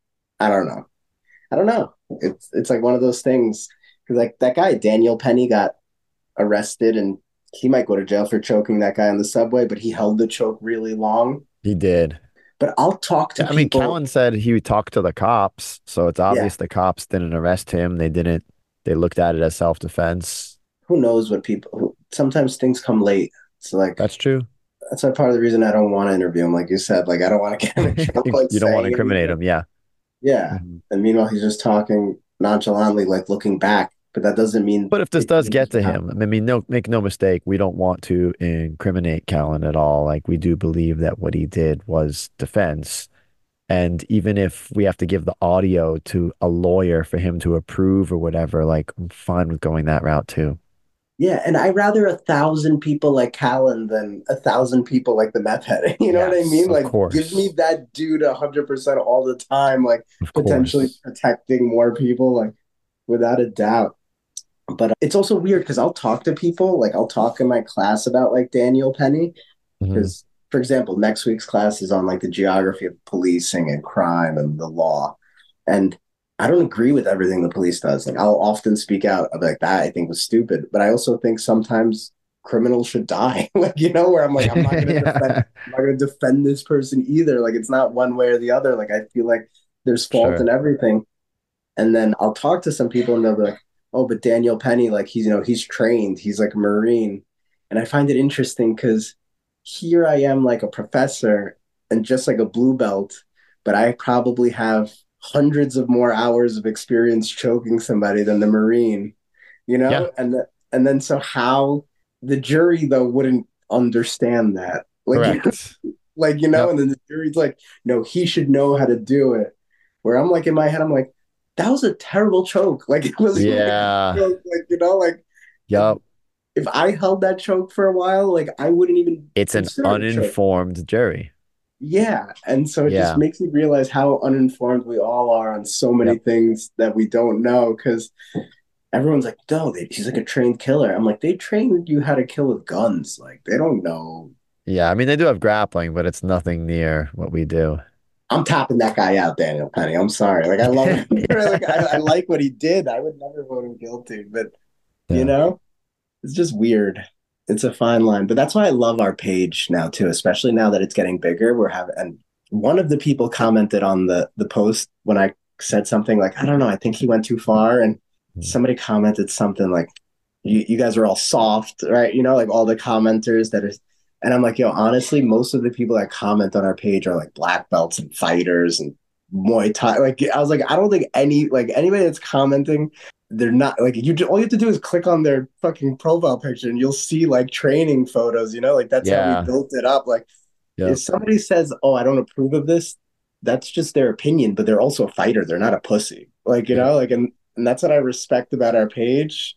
Speaker 2: I don't know. I don't know. It's like one of those things because like that guy Daniel Penny got arrested and he might go to jail for choking that guy on the subway, but he held the choke really long.
Speaker 3: He did.
Speaker 2: But I'll talk to
Speaker 3: I mean,
Speaker 2: people.
Speaker 3: Callen said he talked to the cops, so it's
Speaker 2: Yeah,
Speaker 3: obvious the cops didn't arrest him. They didn't. They looked at it as self-defense.
Speaker 2: who knows what people. Sometimes things come late. So like
Speaker 3: That's true.
Speaker 2: that's why part of the reason I don't want to interview him. Like you said, like I don't want to get him in trouble like
Speaker 3: You don't want to
Speaker 2: saying
Speaker 3: incriminate
Speaker 2: anything.
Speaker 3: him. Yeah.
Speaker 2: Yeah,
Speaker 3: Mhm.
Speaker 2: and meanwhile he's just talking nonchalantly, like looking back. But that doesn't mean
Speaker 3: But if this
Speaker 2: it
Speaker 3: does get
Speaker 2: changes
Speaker 3: to
Speaker 2: how.
Speaker 3: him, I mean, no, make no mistake, we don't want to incriminate Callen at all. Like we do believe that what he did was defense. And even if we have to give the audio to a lawyer for him to approve or whatever, like I'm fine with going that route too.
Speaker 2: Yeah, and I rather 1,000 people like Callan than 1,000 people like the meth head. You know what I
Speaker 3: Yes,
Speaker 2: mean?
Speaker 3: of
Speaker 2: Like, give me
Speaker 3: course.
Speaker 2: that dude 100% all the time, like
Speaker 3: Of
Speaker 2: potentially
Speaker 3: course.
Speaker 2: protecting more people, like without a doubt. But it's also weird because I'll talk to people, like I'll talk in my class about like Daniel Penny,
Speaker 3: Hmm.
Speaker 2: because for example, next week's class is on like the geography of policing and crime and the law. And I don't agree with everything the police does. Like I'll often speak out of like that I think was stupid, but I also think sometimes criminals should die. Like, where I'm like,
Speaker 3: Yeah,
Speaker 2: I'm not gonna defend this person either. Like it's not one way or the other. Like I feel like there's fault in
Speaker 3: sure.
Speaker 2: everything. And then I'll talk to some people and they'll be like, oh, but Daniel Penny, like he's trained, he's like a Marine. And I find it interesting because here I am like a professor and just like a blue belt, but I probably have hundreds of more hours of experience choking somebody than the Marine,
Speaker 3: Yeah,
Speaker 2: and then so how the jury though wouldn't understand that. Like,
Speaker 3: correct.
Speaker 2: and
Speaker 3: Yep.
Speaker 2: then the jury's like, no, he should know how to do it. Where I'm like in my head, I'm like, that was a terrible choke. Like it was like a
Speaker 3: Yeah.
Speaker 2: choke, like
Speaker 3: Yep.
Speaker 2: if I held that choke for a while, like I wouldn't even
Speaker 3: It's an
Speaker 2: consider it a choke.
Speaker 3: uninformed jury.
Speaker 2: Yeah. And so it just
Speaker 3: Yeah.
Speaker 2: makes me realize how uninformed we all are on so many
Speaker 3: Yep.
Speaker 2: things that we don't know. Cause everyone's like, no, he's like a trained killer. I'm like, they trained you how to kill with guns. Like they don't know.
Speaker 3: Yeah. I mean, they do have grappling, but it's nothing near what we do.
Speaker 2: I'm tapping that guy out, Daniel Penny. I'm sorry. Like I love him. Like I like what he did. I would never vote him guilty, but you
Speaker 3: Yeah.
Speaker 2: know, it's just weird. It's a fine line, but that's why I love our page now too, especially now that it's getting bigger. We're having, and one of the people commented on the post when I said something like, I don't know, I think he went too far, and
Speaker 3: Mm.
Speaker 2: somebody commented something like, you guys are all soft, right? Like all the commenters that are, and I'm like, yo, honestly, most of the people that comment on our page are like black belts and fighters and Muay Thai. Like I was like, I don't think anybody that's commenting, they're not like all you have to do is click on their fucking profile picture and you'll see like training photos, like that's how we
Speaker 3: Yeah.
Speaker 2: built it up. Like if
Speaker 3: Yep.
Speaker 2: somebody says, oh, I don't approve of this, that's just their opinion, but they're also a fighter. They're not a pussy. Like,
Speaker 3: Yep.
Speaker 2: and that's what I respect about our page.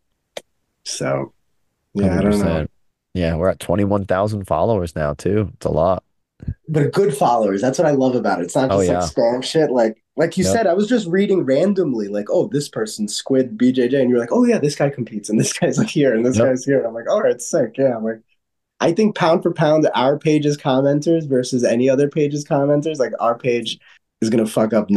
Speaker 2: So yeah, I don't know.
Speaker 3: 100%. Yeah. We're at 21,000 followers now, too. It's a lot.
Speaker 2: But good followers. That's what I love about it. It's not
Speaker 3: Oh,
Speaker 2: just like
Speaker 3: yeah.
Speaker 2: spam shit. Like you
Speaker 3: Yep.
Speaker 2: said, I was just reading randomly, like, oh, this person Squid BJJ, and you're like, oh yeah, this guy competes, and this guy's like here, and this
Speaker 3: Yep.
Speaker 2: guy's here. And I'm like, all right, sick. Yeah, I'm like, I think pound for pound, our page's commenters versus any other page's commenters, like our page is gonna fuck up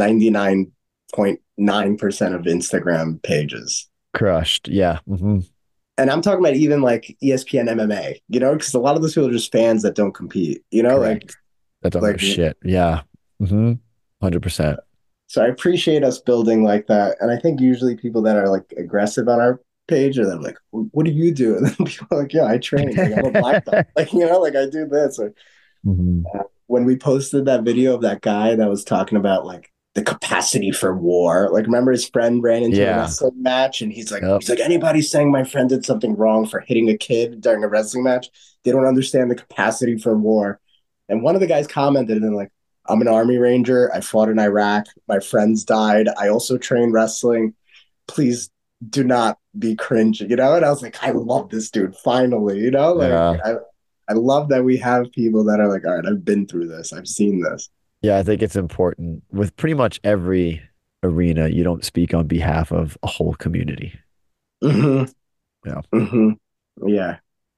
Speaker 2: 99.9% of Instagram pages.
Speaker 3: Crushed. Yeah.
Speaker 2: And I'm talking about even like ESPN MMA, because a lot of those people are just fans that don't compete,
Speaker 3: Correct. That don't know
Speaker 2: like
Speaker 3: shit. Yeah. 100%.
Speaker 2: so I appreciate us building like that. And I think usually people that are like aggressive on our page are then like, what do you do? And then people are like, yeah, I train. Like I'm a black belt. Like, like I do this. Or
Speaker 3: Mhm.
Speaker 2: when we posted that video of that guy that was talking about like the capacity for war. Like remember his friend ran into a
Speaker 3: Yeah.
Speaker 2: wrestling match and
Speaker 3: Yep.
Speaker 2: he's like, anybody saying my friend did something wrong for hitting a kid during a wrestling match, they don't understand the capacity for war. And one of the guys commented and like, I'm an army ranger. I fought in Iraq. My friends died. I also train wrestling. Please do not be cringe, And I was like, I love this dude. Finally, like
Speaker 3: Yeah.
Speaker 2: I love that we have people that are like, all right, I've been through this. I've seen this.
Speaker 3: Yeah. I think it's important with pretty much every arena. You don't speak on behalf of a whole community.
Speaker 2: Mm-hmm.
Speaker 3: Yeah.
Speaker 2: Mm-hmm. Yeah.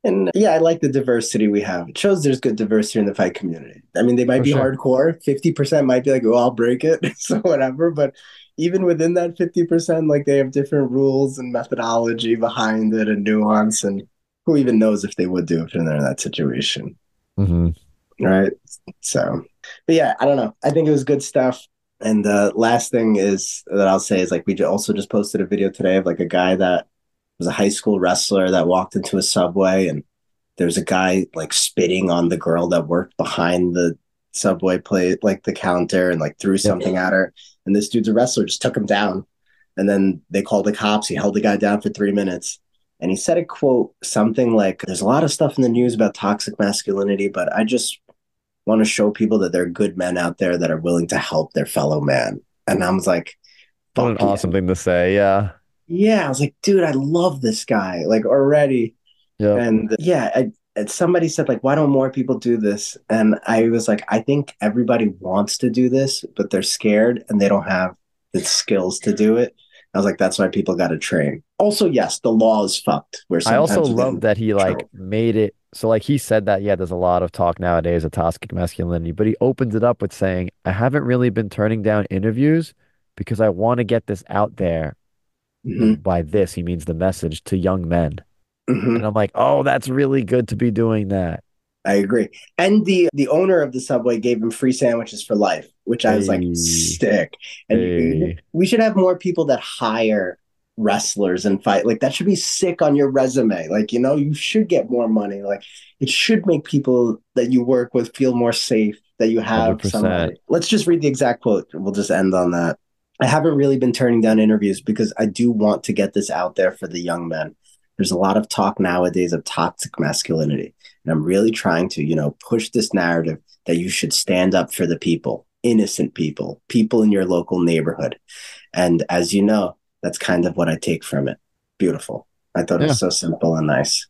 Speaker 2: And yeah, I like the diversity we have. It shows there's good diversity in the fight community. I mean, they might
Speaker 3: For
Speaker 2: be
Speaker 3: sure.
Speaker 2: hardcore. 50% might be like, oh, I'll break it. So whatever. But even within that 50%, like they have different rules and methodology behind it and nuance. And who even knows if they would do if they're in that situation.
Speaker 3: Hmm.
Speaker 2: Right. So, but yeah, I don't know. I think it was good stuff. And the last thing is that I'll say is like we also just posted a video today of like a guy that was a high school wrestler that walked into a Subway and there's a guy like spitting on the girl that worked behind the Subway plate, like the counter, and like threw
Speaker 3: Yep.
Speaker 2: something at her. And this dude's a wrestler, just took him down. And then they called the cops. He held the guy down for 3 minutes. And he said a quote, something like, there's a lot of stuff in the news about toxic masculinity, but I just want to show people that there are good men out there that are willing to help their fellow man. And I was like,
Speaker 3: What an
Speaker 2: fuck yeah.
Speaker 3: awesome thing to say. Yeah.
Speaker 2: Yeah. I was like, dude, I love this guy, like already.
Speaker 3: Yep.
Speaker 2: And yeah, and somebody said, like, why don't more people do this? And I was like, I think everybody wants to do this, but they're scared and they don't have the skills to do it. I was like, that's why people got to train. Also, yes, the law is fucked where
Speaker 3: I also
Speaker 2: sometimes you get
Speaker 3: love
Speaker 2: in
Speaker 3: that he like
Speaker 2: trouble.
Speaker 3: made it so like he said that yeah, there's a lot of talk nowadays of toxic masculinity, but he opened it up with saying, I haven't really been turning down interviews because I want to get this out there.
Speaker 2: Hmm.
Speaker 3: And by this, he means the message to young men. And
Speaker 2: Hmm.
Speaker 3: I'm like, oh, that's really good to be doing that.
Speaker 2: I agree. And the owner of the Subway gave him free sandwiches for life, which I was like,
Speaker 3: Hey,
Speaker 2: sick. And
Speaker 3: hey,
Speaker 2: we should have more people that hire wrestlers and fight. Like that should be sick on your resume. Like, you should get more money. Like it should make people that you work with feel more safe that you have
Speaker 3: 100%.
Speaker 2: somebody. Let's just read the exact quote. We'll just end on that. I haven't really been turning down interviews because I do want to get this out there for the young men. There's a lot of talk nowadays of toxic masculinity. And I'm really trying to, push this narrative that you should stand up for the people, innocent people, people in your local neighborhood. And as you know, that's kind of what I take from it. Beautiful. I thought it
Speaker 3: Yeah,
Speaker 2: was so simple and nice.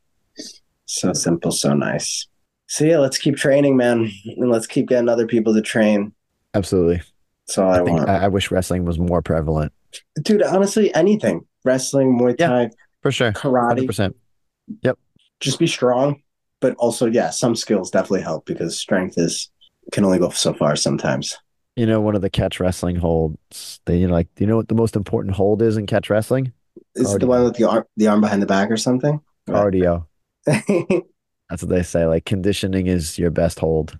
Speaker 2: So simple, so nice. So yeah, let's keep training, man. And let's keep getting other people to train.
Speaker 3: absolutely.
Speaker 2: That's all
Speaker 3: I
Speaker 2: I
Speaker 3: think
Speaker 2: want.
Speaker 3: I wish wrestling was more prevalent.
Speaker 2: Dude, honestly, anything. Wrestling, Muay
Speaker 3: Yeah,
Speaker 2: Thai,
Speaker 3: for sure.
Speaker 2: karate,
Speaker 3: 100%. Yep.
Speaker 2: just be strong. But also, yeah, some skills definitely help because strength is can only go so far sometimes.
Speaker 3: One of the catch wrestling holds, like, do you know what the most important hold is in catch wrestling?
Speaker 2: Is it the one
Speaker 3: Cardio.
Speaker 2: with the arm behind the back or something? Right.
Speaker 3: Cardio.
Speaker 2: Mm-hmm.
Speaker 3: That's what they say. Like conditioning is your best hold.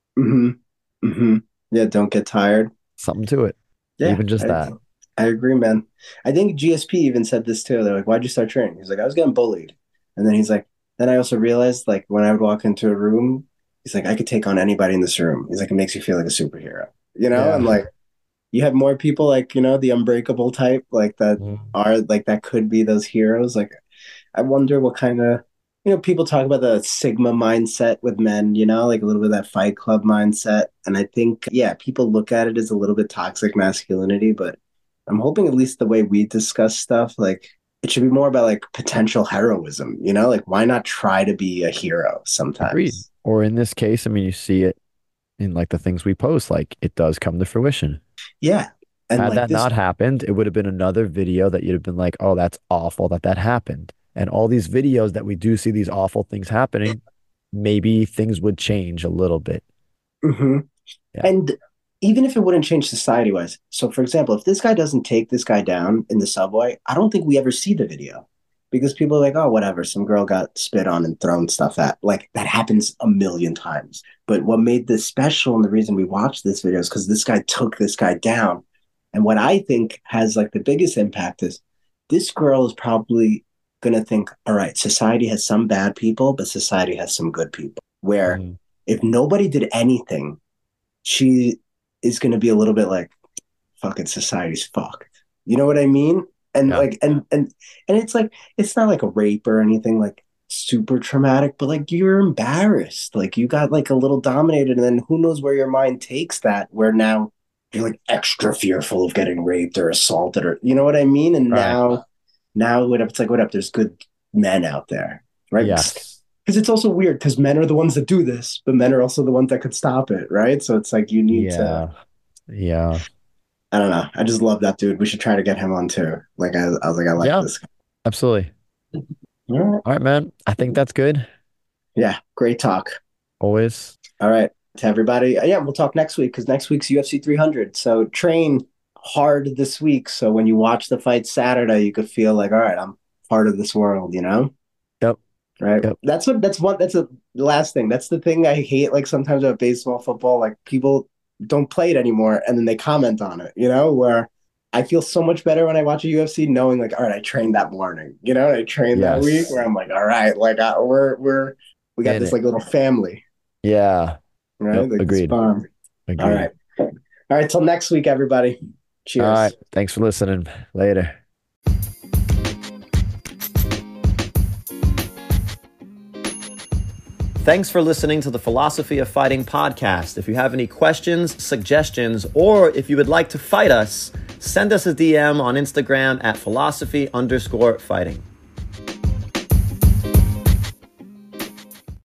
Speaker 2: Mm-hmm. Yeah, don't get tired.
Speaker 3: Something to it.
Speaker 2: Yeah,
Speaker 3: Even just
Speaker 2: I,
Speaker 3: that.
Speaker 2: I agree, man. I think GSP even said this too. They're like, why'd you start training? He's like, I was getting bullied. And then he's like, then I also realized, like, when I would walk into a room, he's like, I could take on anybody in this room. He's like, it makes you feel like a superhero, And
Speaker 3: Yeah.
Speaker 2: like, you have more people like, the unbreakable type, like that
Speaker 3: Mm.
Speaker 2: are like, that could be those heroes. Like, I wonder what kind of, people talk about the Sigma mindset with men, like a little bit of that Fight Club mindset. And I think, yeah, people look at it as a little bit toxic masculinity, but I'm hoping at least the way we discuss stuff, like it should be more about like potential heroism, like why not try to be a hero
Speaker 3: Agreed.
Speaker 2: sometimes?
Speaker 3: Or in this case, I mean, you see it in like the things we post, like it does come to fruition.
Speaker 2: Yeah. And
Speaker 3: Had
Speaker 2: like
Speaker 3: that
Speaker 2: this,
Speaker 3: not happened, it would have been another video that you'd have been like, oh, that's awful that that happened. And all these videos that we do see these awful things happening, maybe things would change a little bit.
Speaker 2: mhm.
Speaker 3: Yeah.
Speaker 2: And even if it wouldn't change society wise, so for example, if this guy doesn't take this guy down in the subway, I don't think we ever see the video because people are like, oh, whatever, some girl got spit on and thrown stuff at. Like that happens a million times. But what made this special and the reason we watched this video is because this guy took this guy down. And what I think has like the biggest impact is this girl is probably going to think, all right, society has some bad people, but society has some good people. Where
Speaker 3: Mhm.
Speaker 2: if nobody did anything, she is going to be a little bit like fucking society's fucked. You know what I mean? And
Speaker 3: Yeah.
Speaker 2: like and it's like it's not like a rape or anything like super traumatic, but like you're embarrassed. Like you got like a little dominated and then who knows where your mind takes that where now you're like extra fearful of getting raped or assaulted or you know what I mean? And
Speaker 3: Right.
Speaker 2: now what up it's like what up there's good men out there, right?
Speaker 3: Yes.
Speaker 2: Because it's also weird because men are the ones that do this, but men are also the ones that could stop it, right? So it's like you need to.
Speaker 3: Yeah. Yeah.
Speaker 2: I don't know. I just love that dude. We should try to get him on too. Like I was like, I like
Speaker 3: Yeah.
Speaker 2: this guy.
Speaker 3: Absolutely.
Speaker 2: All right.
Speaker 3: All right, man. I think that's good.
Speaker 2: Yeah, great talk.
Speaker 3: Always.
Speaker 2: All right, to everybody. Yeah, we'll talk next week because next week's UFC 300. So train hard this week. So when you watch the fight Saturday, you could feel like, all right, I'm part of this world, you know?
Speaker 3: Yep.
Speaker 2: Right.
Speaker 3: Yep.
Speaker 2: That's the last thing. That's the thing I hate. Like sometimes about baseball, football, like people don't play it anymore and then they comment on it, you know, where I feel so much better when I watch a UFC knowing like, all right, I trained that morning, you know, and I trained that week where
Speaker 3: Yes.
Speaker 2: I'm like, all right, like we got
Speaker 3: In
Speaker 2: this
Speaker 3: it.
Speaker 2: like little family,
Speaker 3: Yeah.
Speaker 2: right?
Speaker 3: Yep.
Speaker 2: Like it's
Speaker 3: Agreed.
Speaker 2: fun. All
Speaker 3: Agreed.
Speaker 2: right. All right. Till next week, everybody.
Speaker 3: All right.
Speaker 2: Cheers.
Speaker 3: Thanks for listening. Later. Thanks for listening to the Philosophy of Fighting podcast. If you have any questions, suggestions, or if you would like to fight us, send us a DM on Instagram at philosophy_fighting.